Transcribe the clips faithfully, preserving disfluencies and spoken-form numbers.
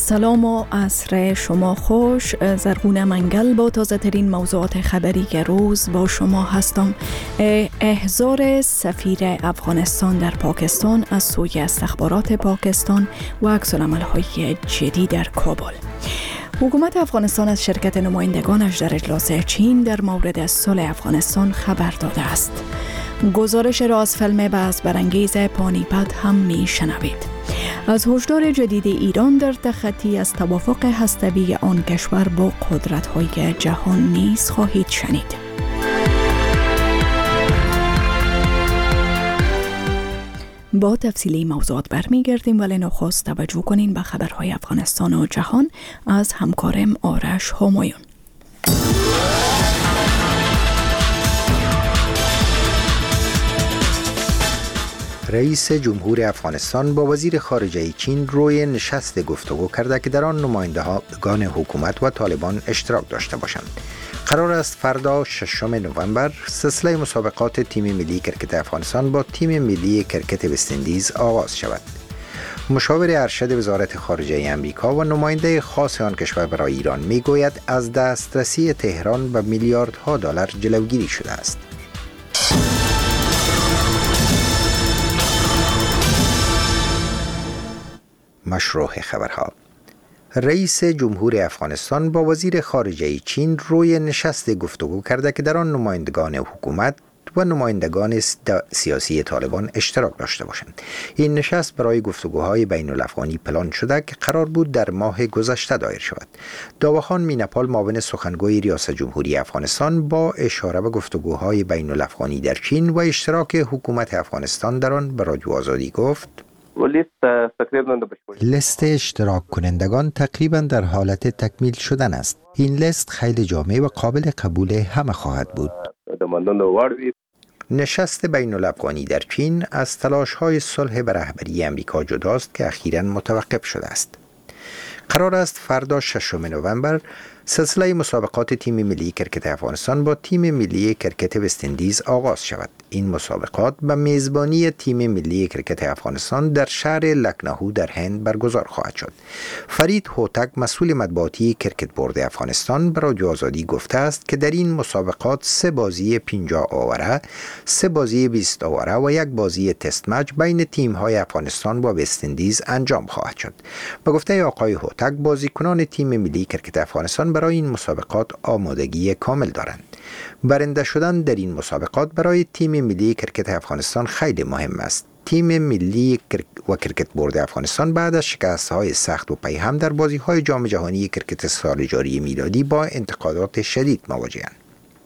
سلام و عصر شما خوش. زرغون منگل با تازه ترین موضوعات خبری که روز با شما هستم. احضار سفیر افغانستان در پاکستان از سوی استخبارات پاکستان و عکس‌العمل‌های جدی در کابل. حکومت افغانستان از شرکت نمایندگانش در اجلاس چین در مورد صلح افغانستان خبر داده است. گزارش را از فیلم بحث برانگیز پانیپت هم می شنوید. از هشدار جدید ایران در تخطی از توافق هسته‌ای آن کشور با قدرت‌های جهان نیز خواهید شنید. با تفصیلی موضوعات برمیگردیم، ولی نخست توجه کنین به خبرهای افغانستان و جهان از همکارم آرش همایون. رئیس جمهور افغانستان با وزیر خارجه چین روی نشست گفتگو کرده که در آن نمایندگان حکومت و طالبان اشتراک داشته باشند. قرار است فردا ششم نوامبر سلسله مسابقات تیم ملی کرکت افغانستان با تیم ملی کرکت وست‌اندیز آغاز شود. مشاور ارشد وزارت خارجه امریکا و نماینده خاص آن کشور برای ایران میگوید از دسترسی تهران به میلیاردها دلار جلوگیری شده است. مشروع خبرها. رئیس جمهور افغانستان با وزیر خارجه چین روی نشست گفتگو کرده که در آن نمایندگان حکومت و نمایندگان سیاسی طالبان اشتراک داشته باشند. این نشست برای گفتگوهای بین الافغانی پلان شده که قرار بود در ماه گذشته دایر شود. داوخان مینپال معاون سخنگوی ریاست جمهوری افغانستان با اشاره به گفتگوهای بین الافغانی در چین و اشتراک حکومت افغانستان در آن به رادیو آزادی گفت: لیست اشتراک کنندگان تقریبا در حالت تکمیل شدن است. این لیست خیلی جامع و قابل قبول همه خواهد بود. نشست بین الافغانی در چین از تلاش‌های صلح به رهبری امریکا جداست که اخیراً متوقف شده است. قرار است فردا ششم نوامبر سلسله مسابقات تیم ملی کرکت افغانستان با تیم ملی کرکت وست‌اندیز آغاز شود. این مسابقات به میزبانی تیم ملی کرکت افغانستان در شهر لکنهو در هند برگزار خواهد شد. فرید هوتک مسئول مطبوعاتی کرکت بورد افغانستان به رادیو آزادی گفته است که در این مسابقات سه بازی پنجاه اووره، سه بازی بیست اووره و یک بازی تست مچ بین تیم‌های افغانستان و وست‌اندیز انجام خواهد شد. به گفته آقای هوتک، بازیکنان تیم ملی کرکت افغانستان برای این مسابقات آمادگی کامل دارند. برنده شدن در این مسابقات برای تیم ملی کرکت افغانستان خیلی مهم است. تیم ملی و کرکت بورد افغانستان بعد از شکست‌های سخت و پیهم در بازی‌های جام جهانی کرکت سال جاری میلادی با انتقادات شدید مواجه‌اند.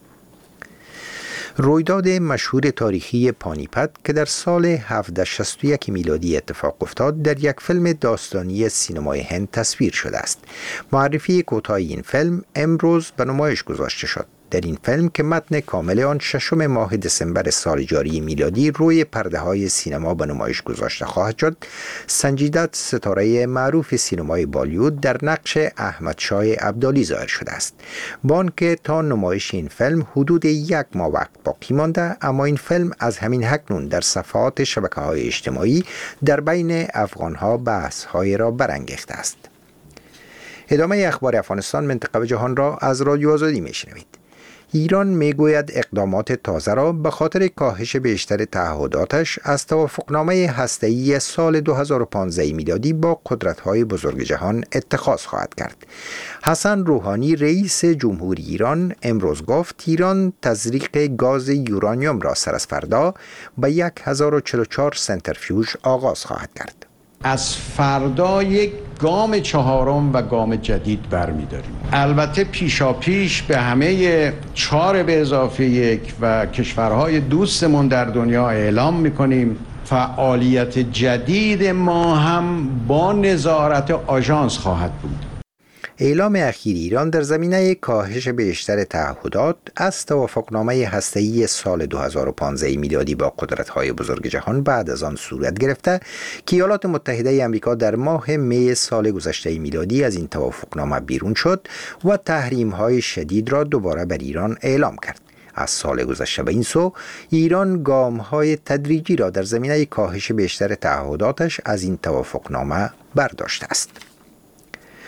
رویداد مشهور تاریخی پانیپت که در سال هفتصد و شصت و یک میلادی اتفاق افتاد در یک فیلم داستانی سینمای هند تصویر شده است. معرفی کوتاه این فیلم امروز به نمایش گذاشته شد. در این فیلم که متن کامل آن ششم ماه دسامبر سال جاری میلادی روی پرده های سینما به نمایش گذاشته خواهد شد، سنجیدت ستاره معروف سینمای بالیوود در نقش احمد شاه ابدالی ظاهر شده است. با آنکه تا نمایش این فیلم حدود یک ماه وقت باقی مانده، اما این فیلم از همین اکنون در صفحات شبکه‌های اجتماعی در بین افغان‌ها بحث‌های را برانگیخته است. ادامه اخبار افغانستان، منطقه و جهان را از رادیو آزادی میشنوید. ایران میگوید اقدامات تازه را به خاطر کاهش بیشتر تعهداتش از توافقنامه هسته‌ای سال دو هزار و پانزده میلادی با قدرت‌های بزرگ جهان اتخاذ خواهد کرد. حسن روحانی رئیس جمهوری ایران امروز گفت ایران تزریق گاز یورانیوم را سر از فردا به هزار و چهل و چهار سنتریفیوژ آغاز خواهد کرد. از فردا یک گام چهارم و گام جدید برمی‌داریم. البته پیشا پیش به همه چهار به اضافه یک و کشورهای دوستمون در دنیا اعلام می‌کنیم فعالیت جدید ما هم با نظارت آژانس خواهد بود. اعلام اخیر ایران در زمینه کاهش بیشتر تعهدات از توافقنامه هسته‌ای سال دو هزار و پانزده میلادی با قدرت‌های بزرگ جهان بعد از آن صورت گرفته که ایالات متحده آمریکا در ماه می سال گذشته میلادی از این توافقنامه بیرون شد و تحریم‌های شدید را دوباره بر ایران اعلام کرد. از سال گذشته به این سو ایران گام‌های تدریجی را در زمینه کاهش بیشتر تعهداتش از این توافقنامه برداشته است.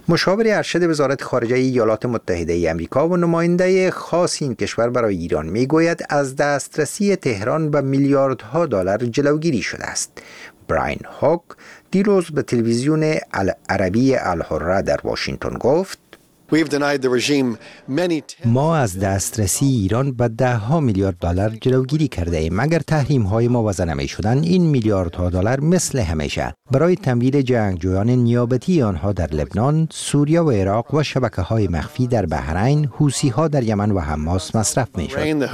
مشاور ارشد وزارت خارجه ایالات متحده آمریکا و نماینده خاص این کشور برای ایران میگوید از دسترسی تهران به میلیاردها دلار جلوگیری شده است. براین هاک دیروز به تلویزیون عربی الحره در واشنگتن گفت: ما از دسترسی ایران به ده ها میلیارد دلار جلوگیری کرده ایم. اگر تحریم های ما وضع نمی شدند، این میلیاردها دلار مثل همیشه برای تمویل جنگجویان نیابتی آنها در لبنان، سوریه و عراق و شبکه های مخفی در بحرین، حوثی ها در یمن و حماس مصرف می شد.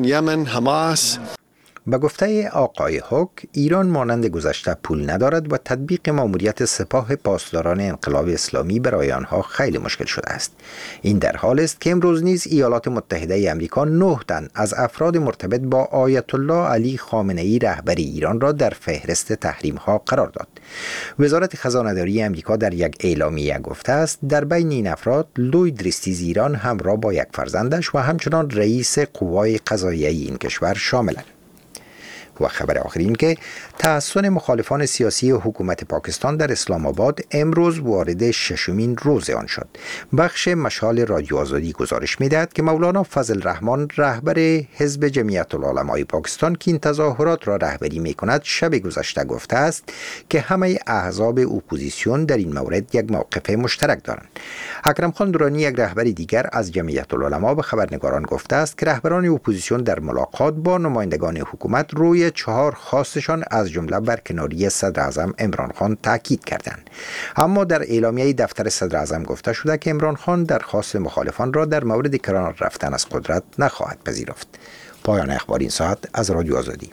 به گفته آقای هوک، ایران مانند گذشته پول ندارد و تطبیق ماموریت سپاه پاسداران انقلاب اسلامی برای آنها خیلی مشکل شده است. این در حال است که امروز نیز ایالات متحده آمریکا نه تن از افراد مرتبط با آیت الله علی خامنه ای رهبر ایران را در فهرست تحریم ها قرار داد. وزارت خزانه‌داری آمریکا در یک اعلامیه گفته است در بین این افراد لوید ریستیز ایران همراه با یک فرزندش و همچنان رئیس قوای قضاییه این کشور شاملند. و خبر آخر این که تحسن مخالفان سیاسی حکومت پاکستان در اسلام آباد امروز وارد ششمین روز آن شد. بخش مشال رادیو آزادی گزارش می‌دهد که مولانا فضل الرحمن رهبر حزب جمعیت العلماء پاکستان که این تظاهرات را رهبری می‌کند شب گذشته گفته است که همه احزاب اپوزیسیون در این مورد یک موقف مشترک دارند. اکرم خان درانی یک رهبر دیگر از جمعیت العلماء به خبرنگاران گفته است که رهبران اپوزیسیون در ملاقات با نمایندگان حکومت روی چهار خواستشان از جمله برکناری صدر اعظم عمران خان تاکید کردند. اما در اعلامیه دفتر صدر اعظم گفته شده که عمران خان درخواست مخالفان را در مورد کنار رفتن از قدرت نخواهد پذیرفت. پایان اخبار این ساعت از رادیو آزادی.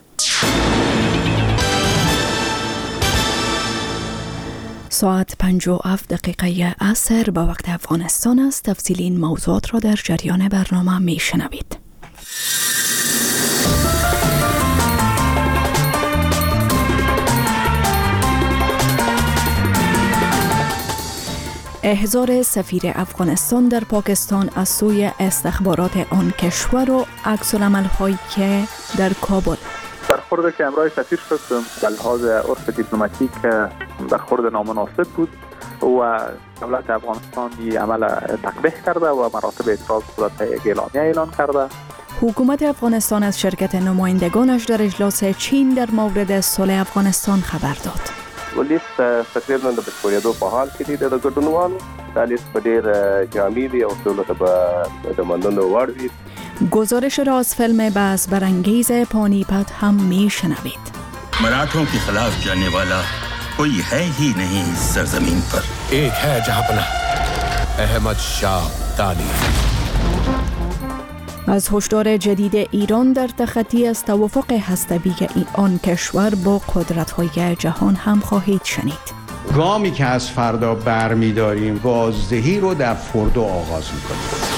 ساعت پنج و هفت دقیقه عصر به وقت افغانستان است. تفصیل این موضوعات را در جریان برنامه می شنوید. احضار سفیر افغانستان در پاکستان از سوی استخبارات آن کشور و عکس‌العمل‌هایی که در کابل برخورد که امرای سفیر شد به لحاظ عرف دیپلماتیک برخورد نامناسب بود و دولت افغانستان این عمل تقبیح کرده و مراتب اعتراض صورت یک اعلامیه اعلان کرده. حکومت افغانستان از شرکت نمایندگانش در اجلاس چین در مورد صلح افغانستان خبر داد. لیست تقریبا د بشپړېدو په حال کې دی د ګډونوالو. دا لیست په ډېر جامع دی او ټولو ته به د منلو وړ وي. گزارش را از فیلم بحث برانگیز پانیپت هم میشنوید. मराठों के खिलाफ जाने वाला कोई है ही नहीं इस सरजमीन पर. एक है जहां पना अहमद शाह दानी. از هشدار جدید ایران در تخطی از توافق هسته‌ای آن کشور با قدرت‌های جهان هم خواهید شنید. گامی که از فردا برمی‌داریم گازدهی رو در فردو آغاز می‌کنیم.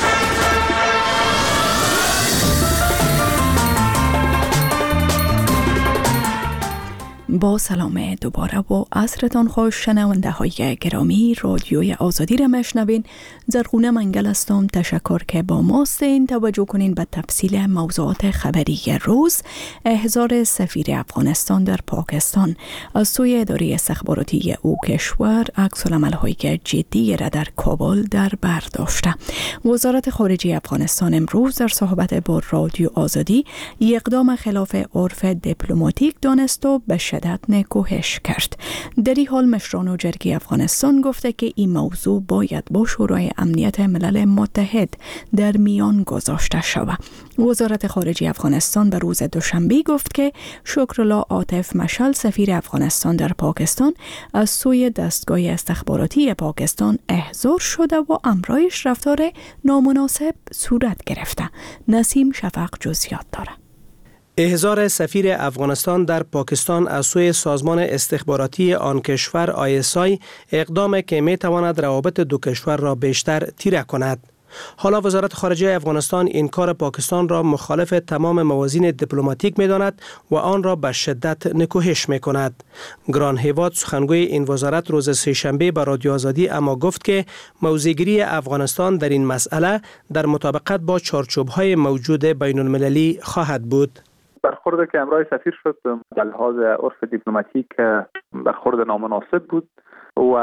با سلام دوباره و عصرتان خوش شنونده های گرامی. رادیوی آزادی را مشنوین. زرغونه منگل هستم. تشکر که با ماستین. توجه کنین به تفصیل موضوعات خبری روز. احضار سفیر افغانستان در پاکستان از سوی اداره استخباراتی او کشور عکس‌العمل‌های جدی را در کابل در بر داشته. وزارت خارجه افغانستان امروز در صحبت با رادیو آزادی اقدام خلاف عرف دیپلماتیک دانست و به شدت نکوهش کرد. در این حال مشران جرگه افغانستان گفته که این موضوع باید با شورای امنیت ملل متحد در میان گذاشته شود. وزارت خارجه افغانستان به روز دوشنبه گفت که شکرالله عاطف مشعل سفیر افغانستان در پاکستان از سوی دستگاه استخباراتی پاکستان احضار شده و امرایش رفتار نامناسب صورت گرفته. نسیم شفق جزئیات داره. احضار سفیر افغانستان در پاکستان از سوی سازمان استخباراتی آن کشور آی اس آی اقدام که می تواند روابط دو کشور را بیشتر تیره کند. حالا وزارت خارجه افغانستان این کار پاکستان را مخالف تمام موازین دیپلماتیک می داند و آن را به شدت نکوهش می کند. گران هیواد سخنگوی این وزارت روز سه‌شنبه به رادیو آزادی اما گفت که موضع‌گیری افغانستان در این مسئله در مطابقت با چارچوب‌های موجود بین المللی خواهد بود. برخورد که امرای سفیر شد به لحاظ عرف دیپلماتیک برخورد نامناسب بود و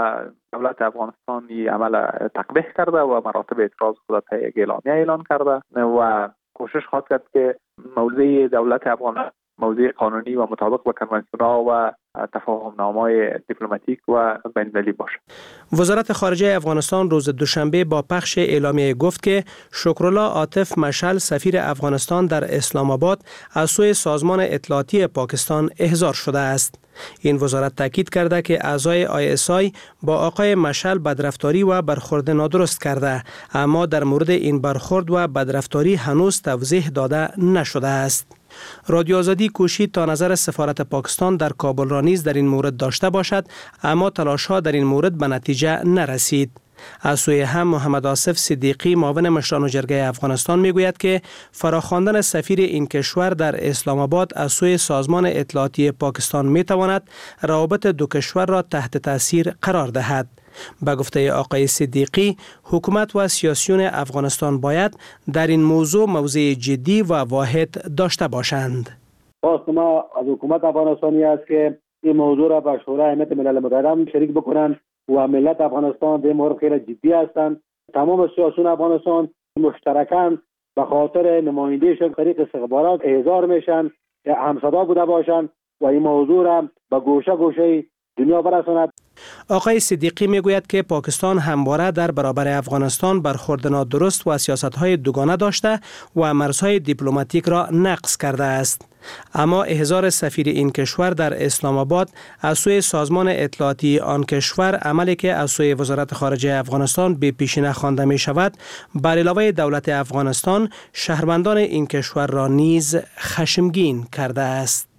دولت افغانستان این عمل تقبیح کرده و مراتب اعتراض خود تا یک اعلامیه اعلان کرده و کوشش خواهد کرد که موضع دولت افغانستان موضع قانونی و مطابق با کنوانسیون‌ها و تفاهم‌نامه‌های دیپلماتیک و بین‌المللی باشد. وزارت خارجه افغانستان روز دوشنبه با پخش اعلامیه گفت که شکرالله عاطف مشعل سفیر افغانستان در اسلام آباد از سوی سازمان اطلاعاتی پاکستان احضار شده است. این وزارت تاکید کرده که اعضای آی اس آی با آقای مشعل بدرفتاری و برخورد نادرست کرده، اما در مورد این برخورد و بدرفتاری هنوز توضیح داده نشده است. رادیو آزادی کوشید تا نظر سفارت پاکستان در کابل را نیز در این مورد داشته باشد، اما تلاش‌ها در این مورد به نتیجه نرسید. از سوی هم محمد آصف صدیقی معاون مشران جرگه افغانستان میگوید که فراخواندن سفیر این کشور در اسلام آباد از سوی سازمان اطلاعاتی پاکستان میتواند روابط دو کشور را تحت تاثیر قرار دهد. به گفته آقای صدیقی، حکومت و سیاسیون افغانستان باید در این موضوع موضع جدی و واحد داشته باشند. خواست ما از حکومت افغانستانی است که این موضوع را با شورای امنیت ملل متحد شریک بکنند و ملت افغانستان در مورد خیلی جدی هستند. تمام سیاسیون افغانستان مشترکاً به خاطر نمایندگی طریق استخبارات احضار میشن که همصدا بوده باشند و این موضوع را به گوشه گوشه دنیا برساند. آقای صدیقی میگوید که پاکستان همواره در برابر افغانستان برخورد نادرست و سیاست‌های دوگانه داشته و مرزهای دیپلماتیک را نقض کرده است. اما احضار سفیر این کشور در اسلام آباد از سوی سازمان اطلاعاتی آن کشور، عملی که از سوی وزارت خارجه افغانستان به پیشینه خوانده می شود، بر علاوه دولت افغانستان شهروندان این کشور را نیز خشمگین کرده است.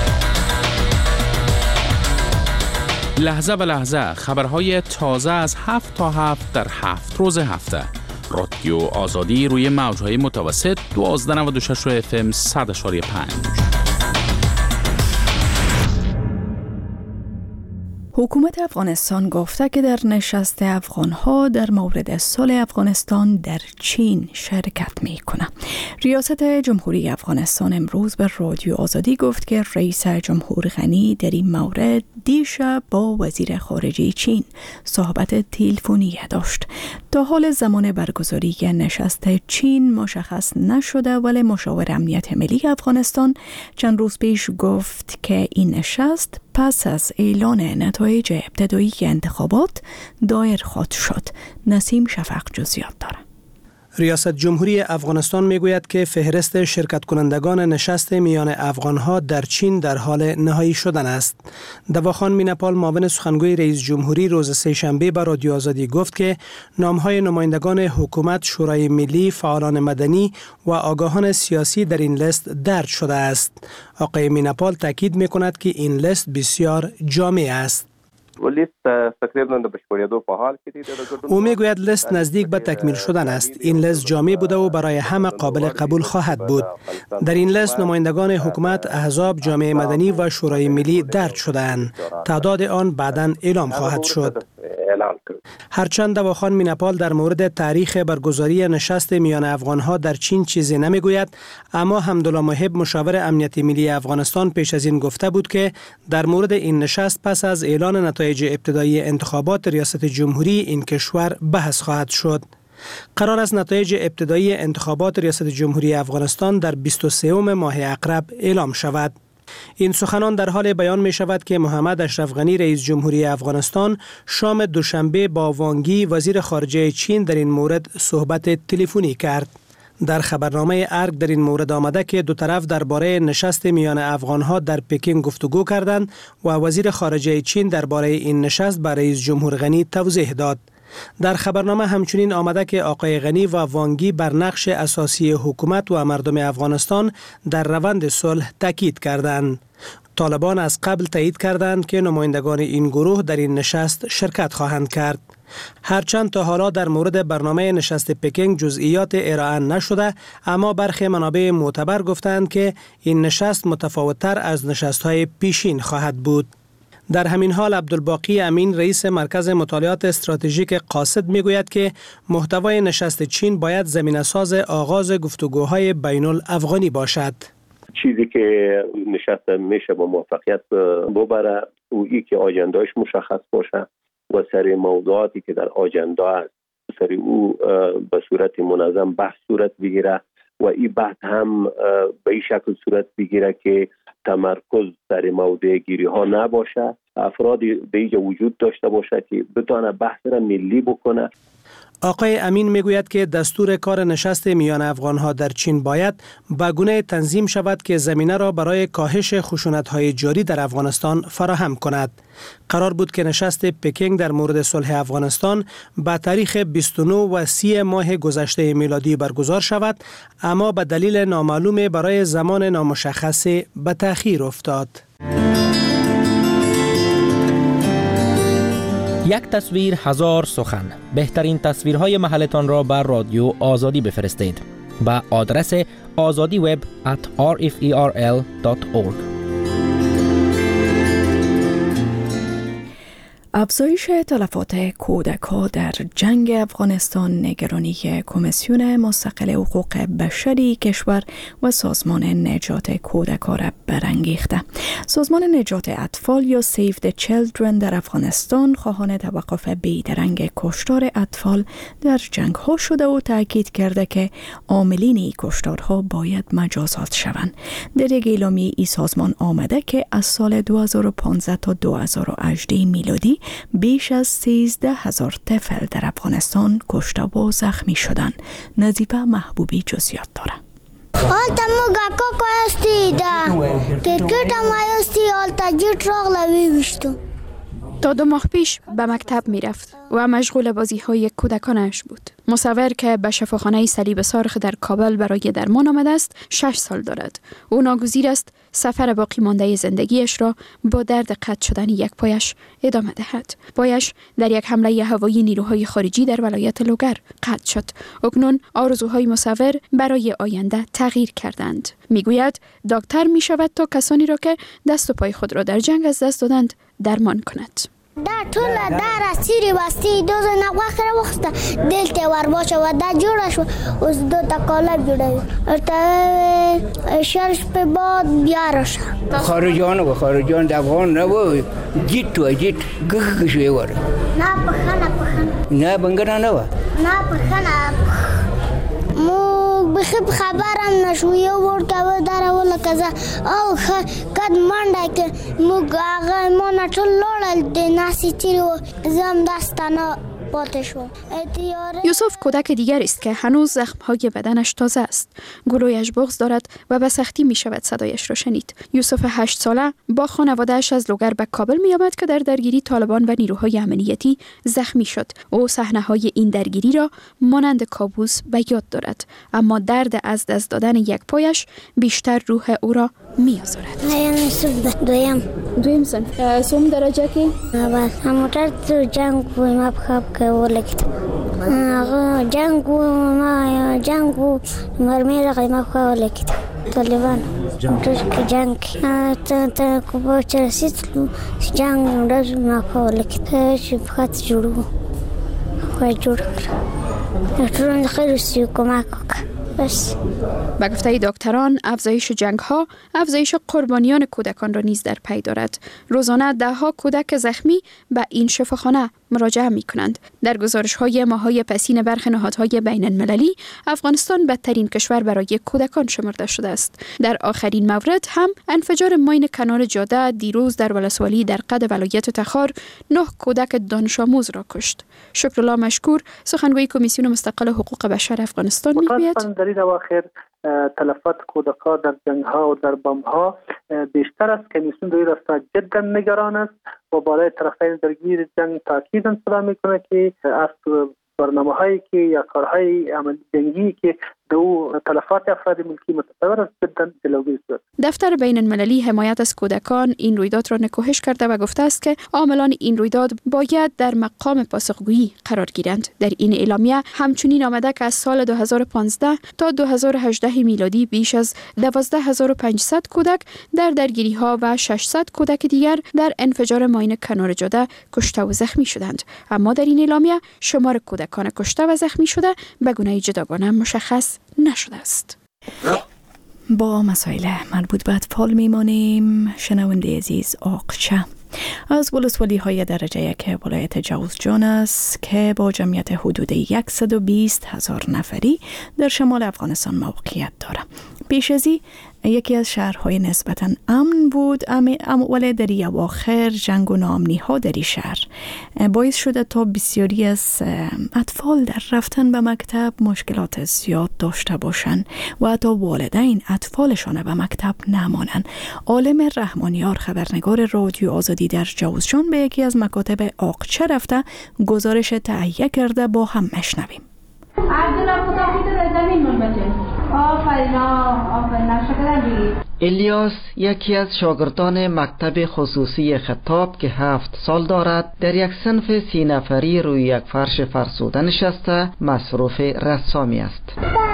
لحظه به لحظه خبرهای تازه از هفت تا هفت در هفت روز هفته. رادیو آزادی روی موجهای متوسط دوازده نود و شش اف ام صد و پنج. حکومت افغانستان گفته که در نشست افغانها در مورد صلح افغانستان در چین شرکت می کنه. ریاست جمهوری افغانستان امروز به رادیو آزادی گفت که رئیس جمهور غنی در این مورد دیشب با وزیر خارجه چین صحبت تلفنی داشت. تا حال زمان برگزاری نشست چین مشخص نشده، ولی مشاور امنیت ملی افغانستان چند روز پیش گفت که این نشست پس از اعلان نتایج ابتدایی انتخابات دایر خواهد شد. نسیم شفق جزئیات دارد. ریاست جمهوری افغانستان میگوید که فهرست شرکت کنندگان نشست میان افغانها در چین در حال نهایی شدن است. دواخان مینپال معاون سخنگوی رئیس جمهوری روز سه‌شنبه به رادیو آزادی گفت که نامهای نمایندگان حکومت، شورای ملی، فعالان مدنی و آگاهان سیاسی در این لیست درج شده است. آقای مینپال تاکید میکند که این لیست بسیار جامع است. او میگوید لیست نزدیک به تکمیل شدن است. این لیست جامع بوده و برای همه قابل قبول خواهد بود. در این لیست نمایندگان حکومت، احزاب، جامعه مدنی و شورای ملی درج شده‌اند. تعداد آن بعداً اعلام خواهد شد. هرچند دواخان مینپال در مورد تاریخ برگزاری نشست میان افغانها در چین چیزی نمیگوید، اما حمدالله محب مشاور امنیت ملی افغانستان پیش از این گفته بود که در مورد این نشست پس از اعلان نتایج ابتدایی انتخابات ریاست جمهوری این کشور بحث خواهد شد. قرار است نتایج ابتدایی انتخابات ریاست جمهوری افغانستان در بیست و سوم ماه اقرب اعلام شود. این سخنان در حال بیان می شود که محمد اشرف غنی رئیس جمهوری افغانستان شام دوشنبه با وانگی وزیر خارجه چین در این مورد صحبت تلفنی کرد. در خبرنامه ارگ در این مورد آمده که دو طرف درباره نشست میان افغانها در پکین گفتگو کردند و وزیر خارجه چین درباره این نشست به رئیس جمهور غنی توضیح داد. در خبرنامه همچنین آمده که آقای غنی و وانگی بر نقش اساسی حکومت و مردم افغانستان در روند صلح تاکید کردند. طالبان از قبل تایید کردند که نمایندگان این گروه در این نشست شرکت خواهند کرد. هرچند تا حالا در مورد برنامه نشست پکینگ جزئیات ارائه نشده، اما برخی منابع معتبر گفتند که این نشست متفاوت‌تر از نشست‌های پیشین خواهد بود. در همین حال عبدالباقی امین رئیس مرکز مطالعات استراتژیک قاصد میگوید که محتوای نشست چین باید زمینه‌ساز آغاز گفتگوهای بین الافغانی باشد. چیزی که نشست میشه با موفقیت ببره او ای که آجندهش مشخص باشه و سر موضوعاتی که در آجندا است سر او به صورت منظم بحث صورت بگیره و این بحث هم به این شکل صورت بگیره که تمرکز سر موضوع گیری ها نباشه، افرادی به اینجا وجود داشته باشه که بتونه بحث را ملی بکنه. آقای امین میگوید که دستور کار نشست میان افغانها در چین باید به گونه تنظیم شود که زمینه را برای کاهش خشونت‌های جاری در افغانستان فراهم کند. قرار بود که نشست پکینگ در مورد صلح افغانستان به تاریخ بیست و نه و سی ماه گذشته میلادی برگزار شود، اما به دلیل نامعلوم برای زمان نامشخص به تأخیر افتاد. یک تصویر هزار سخن. بهترین تصویرهای محلتان را بر رادیو آزادی بفرستید با آدرس آزادی وب ات آر اف ای آر ال دات اورگ. افزایش تلفات کودک‌ها در جنگ افغانستان نگرانی کمیسیون مستقل حقوق بشری کشور و سازمان نجات کودکان را برانگیخته. سازمان نجات اطفال یا سیو د چیلدرن در افغانستان خواهان توقف بیدرنگ کشتار اطفال در جنگ‌ها شده و تاکید کرده که عاملین این کشتارها باید مجازات شوند. در یک اعلامیه این سازمان آمده که از سال دو هزار و پانزده تا دو هزار و هجده میلادی بیش از سیزده هزار طفل در افغانستان کشته و زخمی شدند. نظیفه محبوبی جزئیات داره. آلتا موگا کوکو استی دا کرکٹ مایستی آلتا جیت راغلا ویشتو. تا دو ماه پیش به مکتب می رفت و مشغول بازی های کودکانش بود. مصور که به شفاخانه صلیب سارخ در کابل برای درمان آمده است شش سال دارد. او ناگزیر است سفر باقی مانده زندگیش را با درد قطع شدن یک پایش ادامه دهد. پایش در یک حمله هوایی نیروهای خارجی در ولایت لوگر قطع شد. اکنون آرزوهای مصور برای آینده تغییر کردند. میگوید دکتر می شود تا کسانی را که دست و پای خود را در جنگ از دست دادند درمان کند. دا ټول دا سیری واسطی دوز نغواخره وخته دلته ور باشه و دا جوړه شو اوس دو تا کالا جوړوي ورته شرش په باد بیا راشه خارجان و خارجان د افغان نه و جیت و جیت ګګ شوی ور نه پخنه پخنه نه بنګنا نه و نه پخنه مو بخب خبرم نشو یو ورته و دره ولا کزه او کد منډه کې موږ هغه مونږ ټول لوړل د ناسی تیرو زم داستانه پاتې شو. یوسف کودک دیگر است که هنوز زخم‌های بدنش تازه است. گلویش بغض دارد و به سختی می شود صدایش را شنید. یوسف هشت ساله با خانواده‌اش از لوگر به کابل می آمد که در درگیری طالبان و نیروهای امنیتی زخمی شد. او صحنه‌های این درگیری را مانند کابوس به یاد دارد، اما درد از دست دادن یک پایش بیشتر روح او را می آزارد. دویم دویم صنف سوم درجه کی؟ بس موتر تو جنگ و ما بخواب که ولکت آقا جنگ و ما جنگ و مرمی رقی ما بخواب ولکت طالبان موتر که جنگ تا تا کبا چرسید جنگ موتر ما بخواب ولکت چی بخواد جورو خواهی جور کرد نترون خیلی سیو کمک کرد. به گفته دکتران افزایش جنگ ها افزایش قربانیان کودکان را نیز در پی دارد. روزانه ده ها کودک زخمی به این شفاخانه مراجعه می کنند. در گزارش های ماهای پسین برخی نهادهای بین المللی افغانستان بدترین کشور برای کودکان شمرده شده است. در آخرین مورد هم انفجار ماین کنار جاده دیروز در ولسوالی در قد ولایت تخار نه کودک دانش آموز را کشت. شکرالله مشکور سخنگوی کمیسیون مستقل حقوق بشر افغانستان میگوید در این اواخر تلفات کودکان در جنگ ها و در بمب ها بیشتر است. کمیسیون روی راستا جدا نگران است و بالای طرفین درگیر جنگ تاکید صدا میکنه که از برنامه هایی که یا کارهای عملی جنگی که دو تلفات افراد ملکی متصور است جدا جلوگیری شد. دفتر بین المللی حمایت از کودکان این رویداد را نکوهش کرده و گفته است که عاملان این رویداد باید در مقام پاسخگویی قرار گیرند. در این اعلامیه همچنین آمده که از سال دو هزار و پانزده تا دو هزار و هجده میلادی بیش از دوازده هزار و پانصد کودک در درگیری ها و ششصد کودک دیگر در انفجار ماین کنار جاده کشته و زخمی شدند. اما در این اعلامیه شمار کودکان کشته و زخمی شده به گونه جداگانه مشخص نشده است. با مسائل مربوط به اطفال میمانیم. شنونده عزیز آقچه از ولسوالی های درجه یک ولایت جوزجان است که با جمعیت حدود صد و بیست هزار نفری در شمال افغانستان موقعیت دارد. پیش از این یکی از شهرهای نسبتاً امن بود، اما ولی در اواخر جنگ و ناامنی ها در این شهر باعث شده تا بسیاری از اطفال در رفتن به مکتب مشکلات زیاد داشته باشند و حتی والدین اطفالشان به مکتب نمانند. عالم رحمانیار، خبرنگار رادیو آزادی در جوزجان، به یکی از مکاتب آقچه رفته گزارش تهیه کرده، با هم مشنویم. الیاس یکی از شاگردان مکتب خصوصی خطاب که هفت سال دارد در یک صنف سی نفری روی یک فرش فرسوده نشسته مصروف رسامی است.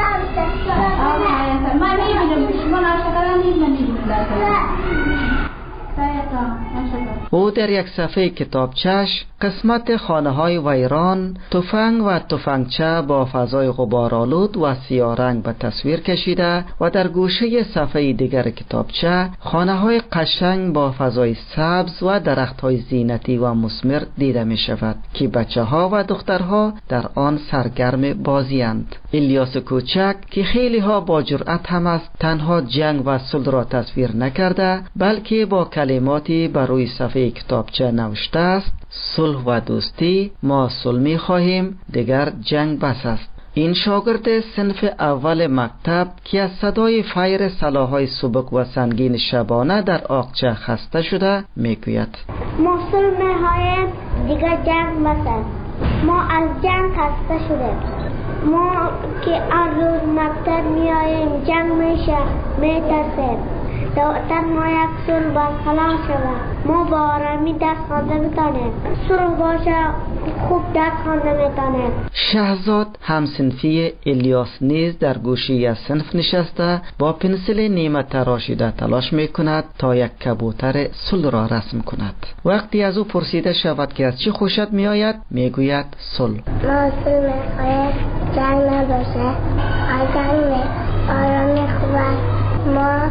او در یک صفحه کتابچش قسمت خانه های ویران، تفنگ و تفنگچه با فضای غبارآلود و سیاه رنگ به تصویر کشیده و در گوشه صفحه دیگر کتابچه خانه های قشنگ با فضای سبز و درخت های زینتی و مثمر دیده می شود که بچه ها و دخترها در آن سرگرم بازی اند. الیاس کوچک که خیلی ها با جرأت هم است تنها جنگ و صلح را تصویر نکرده، بلکه با کلماتی بر روی صفحه کتابچه نوشته است: صلح و دوستی، ما صلح می خواهیم، دیگر جنگ بس است. این شاگرد صنف اول مکتب که از صدای فیر سلاح‌های سبک و سنگین شبانه در آقچه خسته شده میگوید: ما صلح می‌خواهیم، دیگر جنگ بس است. ما از جنگ خسته شدیم. ما که هر روز مکتب میاییم جنگ میشه، میترسیم. دوتر ما یک صلح برقرار شود، ما با آرامی دست خوانده میتونیم. صلح باشه خوب دست خوانده میتونیم. شهزاد همسنفی الیاس نیز در گوشی از صنف نشسته با پنسل نیمه تراشیده تلاش میکند تا یک کبوتر صلح را رسم کند. وقتی از او پرسیده شود که از چی خوشت میآید، میگوید صلح. ما صلح میخواهیم، جنگ نباشه، جنگ آرامی خوبه. ما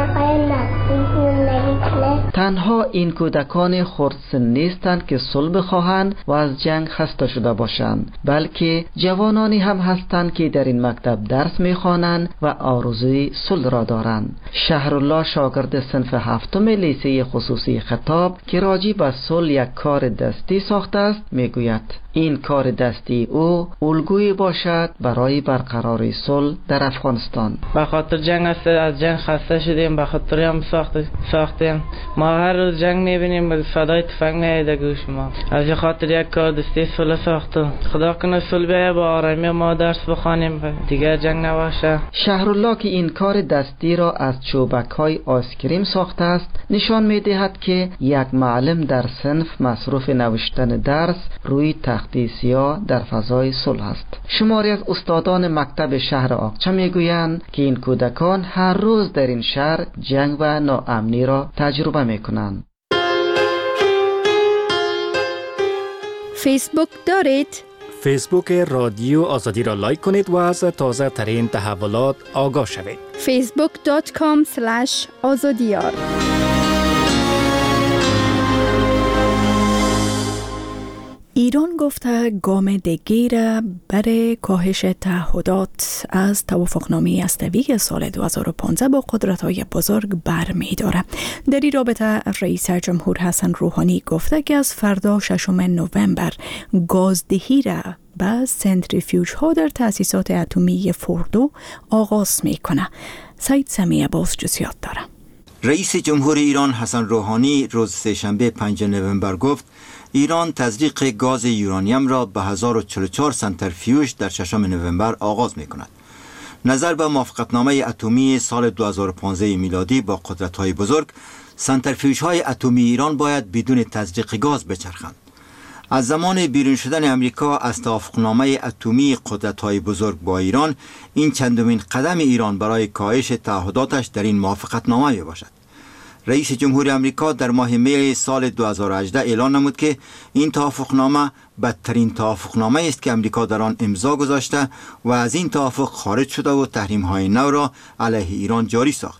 تنها این کودکان خردسن نیستند که صلح بخواهند و از جنگ خسته شده باشند، بلکه جوانانی هم هستند که در این مکتب درس میخوانند و آرزوی صلح را دارند. شهرالله شاگرد صنف هفتم لیسه خصوصی خطاب که راجی به صلح یک کار دستی ساخته است میگوید: این کار دستی او الگویی باشد برای برقراری صلح در افغانستان. به خاطر جنگ است، از جنگ خسته شدیم، به خاطر هم ساخت ساختیم. ما هر روز جنگ میبینیم، صدای تفنگ میاد گوش ما. از خاطر یک کار دستی صلح ساختم. خدا کنه صلح بیاید، با آرامی ما درس بخوانیم، دیگر جنگ نباشه. شهرالله که این کار دستی را از چوبک های آیسکریم ساخته است نشان میدهد که یک معلم در صنف مصروف نوشتن درس روی تختی سیاه در فضای صلح است. شماری از استادان مکتب شهر آقچه میگویند که این کودکان هر روز در این شهر جنگ و ناامنی را تجربه میکنند. فیسبوک دارید؟ فیسبوک رادیو آزادی را لایک کنید و از تازه ترین تحولات آگاه شوید. فیسبوک دات کام اسلش آزادیار. ایران گفته گام دیگر برای کاهش تعهدات از توافقنامه استوی سال دو هزار و پانزده با قدرت‌های بزرگ برمی‌دارد. در این رابطه رئیس جمهور حسن روحانی گفته که از فردا ششم نوامبر گازدهی را به سنتریفیوژها در تأسیسات اتمی فوردو آغاز می‌کند. سعید سمیع باز جزئیات دارد. رئیس جمهور ایران حسن روحانی روز سه‌شنبه پنجم نوامبر گفت ایران تزریق گاز یورانیم را به هزار و چهل و چهار سنتریفیوژ در ششم نوامبر آغاز می کند. نظر به موافقتنامه اتمی سال دو هزار و پانزده میلادی با قدرت‌های بزرگ، سنتریفیوژهای اتمی ایران باید بدون تزریق گاز بچرخند. از زمان بیرون شدن امریکا از توافقنامه اتمی قدرت‌های بزرگ با ایران، این چندمین قدم ایران برای کاهش تعهداتش در این موافقتنامه می باشد. رئیس جمهور آمریکا در ماه می سال دو هزار و هجده اعلان نمود که این توافقنامه بدترین توافقنامه است که آمریکا در آن امضا گذاشته و از این توافق خارج شده و تحریم‌های نو را علیه ایران جاری ساخت.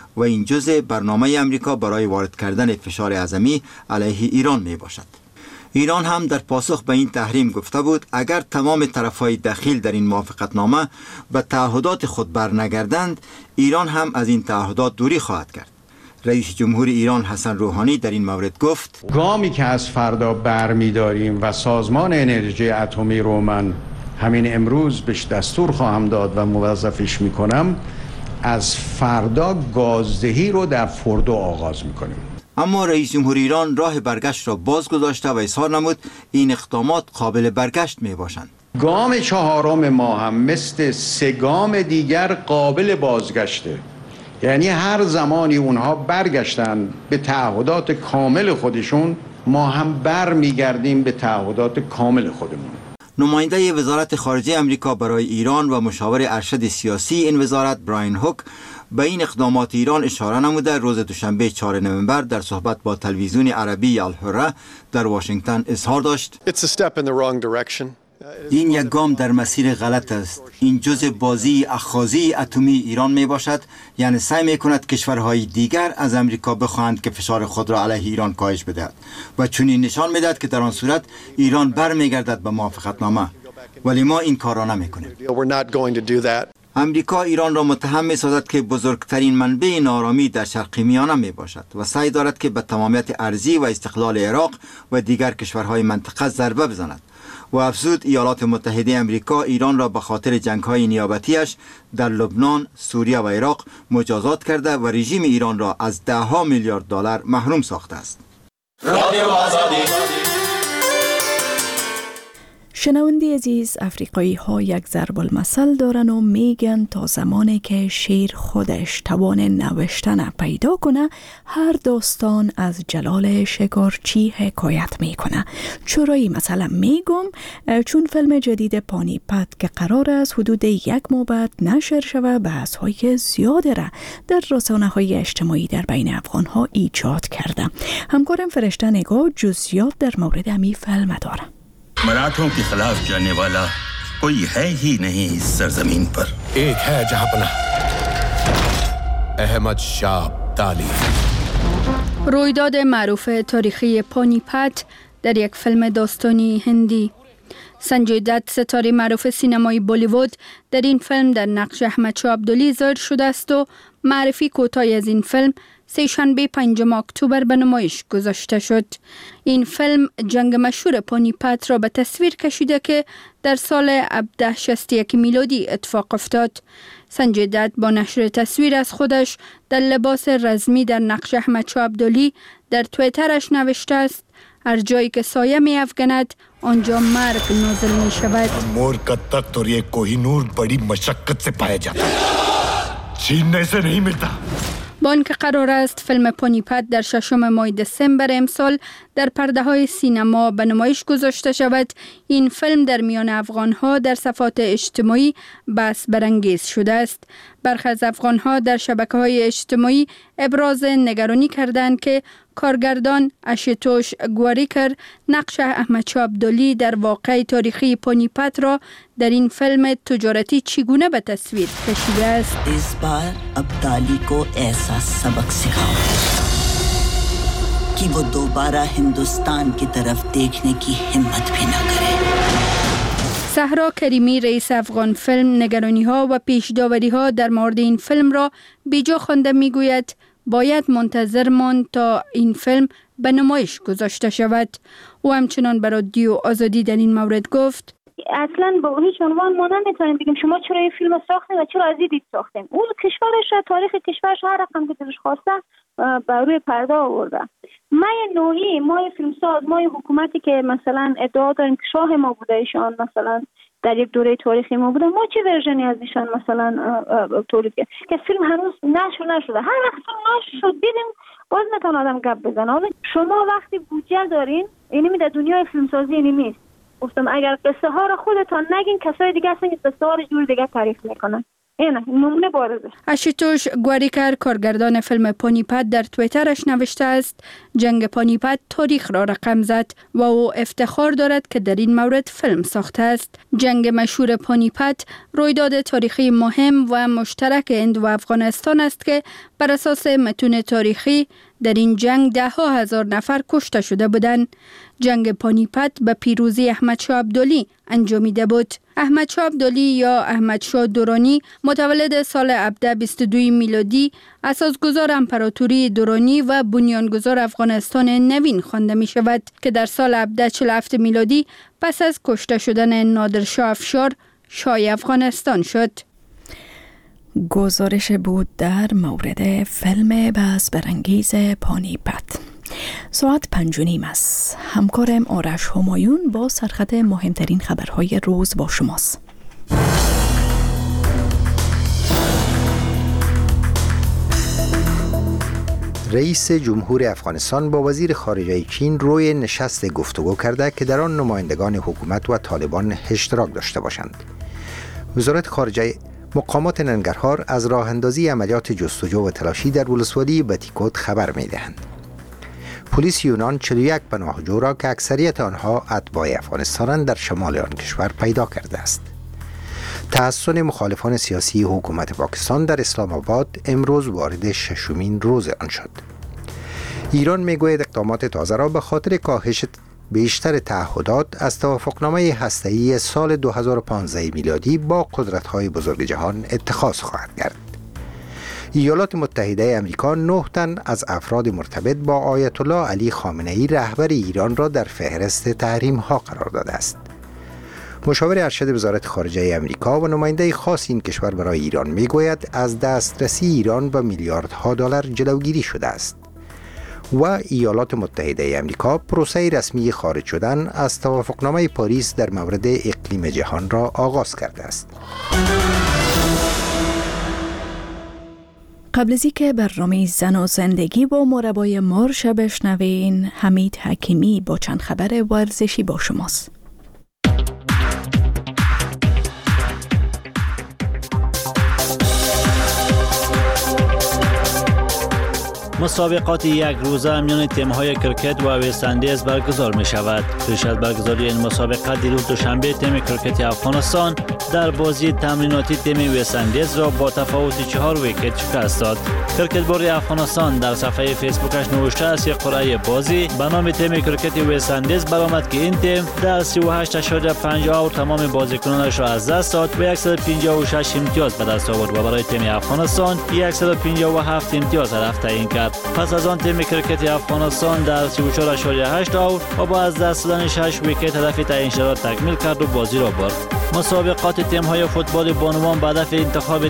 و این جزء برنامه امریکا برای وارد کردن فشار اعظمی علیه ایران می باشد. ایران هم در پاسخ به این تحریم گفته بود اگر تمام طرفهای دخیل در این موافقتنامه به تعهدات خود برنگردند، ایران هم از این تعهدات دوری خواهد کرد. رئیس جمهور ایران حسن روحانی در این مورد گفت: گامی که از فردا برمی‌داریم و سازمان انرژی اتمی رو من همین امروز بهش دستور خواهم داد و موظفش میکنم، از فردا گازدهی رو در فردو آغاز میکنیم. اما رئیس جمهور ایران راه برگشت را باز گذاشته و اظهار نمود این اقدامات قابل برگشت می باشند. گام چهارم ما هم مثل سه گام دیگر قابل بازگشته، یعنی هر زمانی اونها برگشتن به تعهدات کامل خودشون، ما هم بر میگردیم به تعهدات کامل خودمون. نماینده وزارت خارجه امریکا برای ایران و مشاور ارشد سیاسی این وزارت براین هوک به این اقدامات ایران اشاره نموده روز دوشنبه چهارم نوامبر در صحبت با تلویزیون عربی الحره در واشنگتن اظهار داشت: این یک گام در مسیر غلط است. این جزء بازی اخاذی اتمی ایران می باشد، یعنی سعی می کند کشورهای دیگر از امریکا بخواهند که فشار خود را علیه ایران کاهش بدهد و چنین نشان میدهد که در آن صورت ایران برمیگردد به موافقتنامه، ولی ما این کار را نمیکنیم. امریکا ایران را متهم می سازد که بزرگترین منبع نارامی در شرق میانه می باشد و سعی دارد که به تمامیت ارضی و استقلال عراق و دیگر کشورهای منطقه ضربه بزند و افزود ایالات متحده امریکا ایران را به خاطر جنگ‌های نیابتیش در لبنان، سوریه و عراق مجازات کرده و رژیم ایران را از ده ها میلیارد دلار محروم ساخته است. رادیو آزادی. شنونده عزیز، افریقایی ها یک ضرب المثل دارن و میگن تا زمانی که شیر خودش توان نوشتن پیدا کنه، هر داستان از جلال شکارچی حکایت میکنه. چرایی مثلا میگم چون فیلم جدید پانیپت که قرار است حدود یک ماه بعد نشر شوه، بحث های زیاد را در رسانه های اجتماعی در بین افغان ها ایجاد کرده. همکارم فرشته نگاه جزئیات در مورد امی فیلم داره. मराठों के खिलाफ जाने वाला कोई है ही नहीं इस सरजमीन पर। एक है जहां पनाह احمد شاه ابدالی. رویداد معروف تاریخی پانیپت در یک فیلم داستانی هندی. سنجای دت، ستاره معروف سینمای بالیوود، در این فیلم در نقش احمد شاه ابدالی ظاهر شده است و معرفی کوتاهی از این فیلم سه شنبه پنجم اکتبر به نمایش گذاشته شد. این فیلم جنگ مشهور پانیپت را به تصویر کشیده که در سال هزار و هشتصد و شصت و یک میلادی اتفاق افتاد. سنجای دت با نشر تصویر از خودش در لباس رزمی در نقش احمد شاه ابدالی در تویترش نوشته است: هر جایی که سایه می افگند آنجا مرگ نازل می شود. مور کا تخت اور یہ کوهینور بڑی مشقت سے پایا جاتا ہے، چھیننے سے نہیں ملتا. با آنکه قرار است فیلم پانیپت در ششم ماه دسامبر امسال در پرده های سینما به نمایش گذاشته شود، این فیلم در میان افغان ها در صفحات اجتماعی بحث برانگیز شده است. برخی از افغان ها در شبکه های اجتماعی ابراز نگرانی کردند که کارگردان آشوتوش گواریکر نقش احمد شاه ابدالی در واقعه تاریخی پانیپت را در این فیلم تجارتی چگونه به تصویر کشیده است. اس بار ابدالی کو ایسا سبق سکھاؤ کہ وہ دوبارہ ہندوستان کی طرف دیکھنے کی ہمت بھی نہ کرے. صحرا کریمی، رئیس افغان فیلم، نگرانی ها و پیش داوری ها در مورد این فیلم را بیجا خوانده می گوید باید منتظر ماند تا این فیلم به نمایش گذاشته شود. او همچنان به رادیو آزادی در این مورد گفت: اصلا با هیچ عنوان ما نمیتونیم بگیم شما چرا این فیلم ساختیم و چرا از این دید ساختیم. اون کشورش را، تاریخ کشورش، هر رقم که دلش خواسته بر روی پرده آورده. ما نوعی، ما فیلمساز، ما حکومتی که مثلا ادعا داریم که شاه ما بوده، ایشان مثلا در یک دوره تاریخی ما بوده، ما چه ورژنی از ایشان مثلا تولید کرد که فیلم هنوز نشر نشده. هر وقت فیلم نشر شد دیدیم باز نتون آدم گپ بزنه. حالا شما وقتی بودجه دارین، اینی در دنیای فیلمسازی اینی نیست. گفتم اگر قصه ها رو خودتان نگین، کسای دیگه هستن که قصه ها رو جور دیگه تعریف میکنن. اینه نمونه بارزه. آشوتوش گواریکر کارگردان فیلم پانیپت در توییترش نوشته است جنگ پانیپت تاریخ را رقم زد و او افتخار دارد که در این مورد فیلم ساخته است. جنگ مشهور پانیپت رویداد تاریخی مهم و مشترک هند و افغانستان است که بر اساس متون تاریخی در این جنگ ده ها هزار نفر کشته شده بودند. جنگ پانیپت به پیروزی احمدشاه عبدالی انجامیده بود. احمدشاه عبدالی یا احمدشاه درانی متولد سال هفده بیست و دو میلادی اساسگزار امپراتوری درانی و بنیانگذار افغانستان نوین خوانده می شود که در سال هفده چهل و هفت میلادی پس از کشته شدن نادرشاه افشار شاه افغانستان شد. گزارش بود در مورد فیلم بس برانگیز پانیپت. ساعت پنج و نیم است. همکارم آرش همایون با سرخط مهمترین خبرهای روز با شماست. رئیس جمهور افغانستان با وزیر خارجه چین روی نشست گفتگو کرده که در آن نمایندگان حکومت و طالبان اشتراک داشته باشند. وزارت خارجه مقامات ننگرهار از راه اندازی عملیات جستجو و تلاشی در ولسوالی بتیکوت خبر می دهند. پلیس یونان چهل و یک پناهجو را که اکثریت آنها اتباع افغانستانند در شمال آن کشور پیدا کرده است. تحسن مخالفان سیاسی حکومت پاکستان در اسلام آباد امروز وارد ششمین روز آن شد. ایران میگوید اقدامات تازه را به خاطر کاهش بیشتر تعهدات از توافقنامه هسته‌ای سال دو هزار و پانزده میلادی با قدرت‌های بزرگ جهان اتخاذ خواهد کرد. ایالات متحده آمریکا نه تن از افراد مرتبط با آیت الله علی خامنه‌ای رهبر ایران را در فهرست تحریم‌ها قرار داده است. مشاور ارشد وزارت خارجه آمریکا و نماینده خاص این کشور برای ایران میگوید از دسترسی ایران به میلیاردها دلار جلوگیری شده است و ایالات متحده آمریکا پروسه رسمی خارج شدن از توافقنامه پاریس در مورد اقلیم جهان را آغاز کرده است. قبل از اینکه برنامه زن و زندگی با مربای مارش بشنوین، حمید حکیمی با چند خبر ورزشی با شماست. مسابقات یک روزه میان تیم‌های کرکت و وست اندیز برگزار می شود. پیش از برگزاری این مسابقات دیروز دوشنبه تیم کرکت افغانستان در بازی تمریناتی تیم وست اندیز را با تفاوت چهار ویکت شکست داد. کرکت بورد افغانستان در صفحه فیسبوکش نوشته است که قرعه بازی به نام تیم کرکت وست اندیز برآمد که این تیم در سی و هشت اشاریه پنج اوور تمام بازیکنانش را از دست داد و صد و پنجاه و شش امتیاز به دست آورد و برای تیم افغانستان صد و پنجاه و هفت امتیاز هدف تعیین کرد. پس از آن تیم کرکت افغانستان در سی و چهار اشاریه هشت اوور و با از دست دادن شش ویکت هدف تعیین شده را تکمیل کرد و بازی را برد. مسابقات تیم‌های فوتبال بانوان به هدف انتخاب